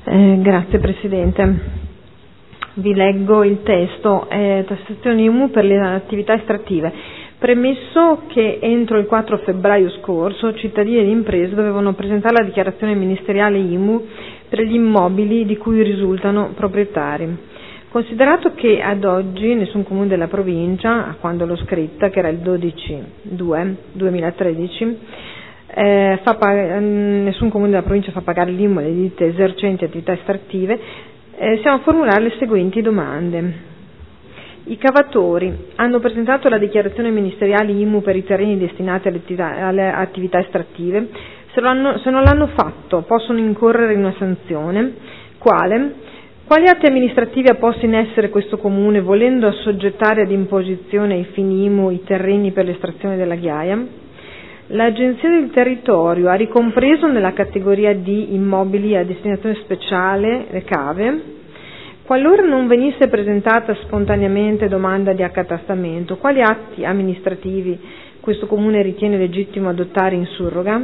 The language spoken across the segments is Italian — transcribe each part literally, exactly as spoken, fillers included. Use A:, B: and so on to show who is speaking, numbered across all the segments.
A: Eh, grazie Presidente. Vi leggo il testo. Eh, tassazione I M U per le attività estrattive. Premesso che entro il quattro febbraio scorso cittadini ed imprese dovevano presentare la dichiarazione ministeriale I M U per gli immobili di cui risultano proprietari. Considerato che ad oggi nessun comune della provincia, a quando l'ho scritta, che era il dodici due duemilatredici, eh, fa pag- nessun comune della provincia fa pagare l'I M U alle ditte esercenti attività estrattive, eh, siamo a formulare le seguenti domande. I cavatori hanno presentato la dichiarazione ministeriale I M U per i terreni destinati alle attività, alle attività estrattive. Se, lo se non l'hanno fatto, possono incorrere in una sanzione. Quale? Quali atti amministrativi ha posto in essere questo comune volendo assoggettare ad imposizione ai fini I M U i terreni per l'estrazione della ghiaia? L'Agenzia del Territorio ha ricompreso nella categoria di immobili a destinazione speciale le cave? Qualora non venisse presentata spontaneamente domanda di accatastamento, quali atti amministrativi questo comune ritiene legittimo adottare in surroga?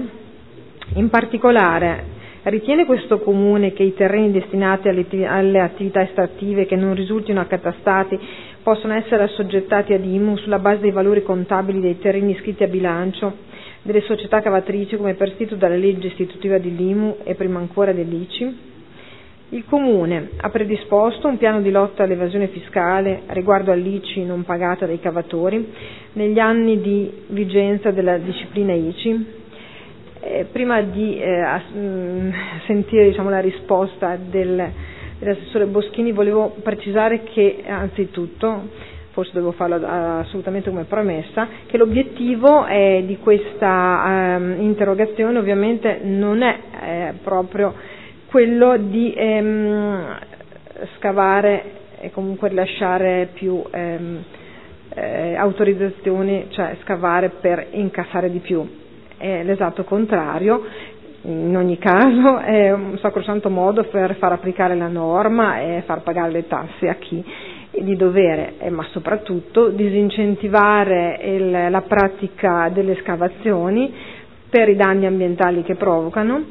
A: In particolare, ritiene questo comune che i terreni destinati alle, alle attività estrattive che non risultino accatastati possono essere assoggettati ad I M U sulla base dei valori contabili dei terreni iscritti a bilancio delle società cavatrici come prescritto dalla legge istitutiva dell'I M U e prima ancora dell'I C I? Il Comune ha predisposto un piano di lotta all'evasione fiscale riguardo all'I C I non pagata dai cavatori negli anni di vigenza della disciplina I C I. Eh, prima di eh, ass- mh, sentire diciamo, la risposta del, dell'assessore Boschini, volevo precisare che anzitutto, forse devo farlo assolutamente come premessa, che l'obiettivo eh, di questa eh, interrogazione ovviamente non è eh, proprio quello di ehm, scavare e comunque rilasciare più ehm, eh, autorizzazioni, cioè scavare per incassare di più. È l'esatto contrario. In ogni caso è un sacrosanto modo per far applicare la norma e far pagare le tasse a chi è di dovere, eh, ma soprattutto disincentivare il, la pratica delle scavazioni per i danni ambientali che provocano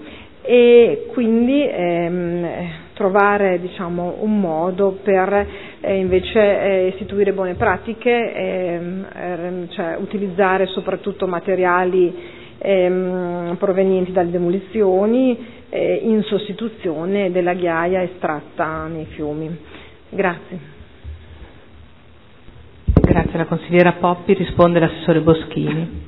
A: e quindi ehm, trovare diciamo, un modo per eh, invece eh, istituire buone pratiche, ehm, cioè utilizzare soprattutto materiali ehm, provenienti dalle demolizioni eh, in sostituzione della ghiaia estratta nei fiumi. Grazie.
B: Grazie, la consigliera Poppi, risponde l'assessore Boschini.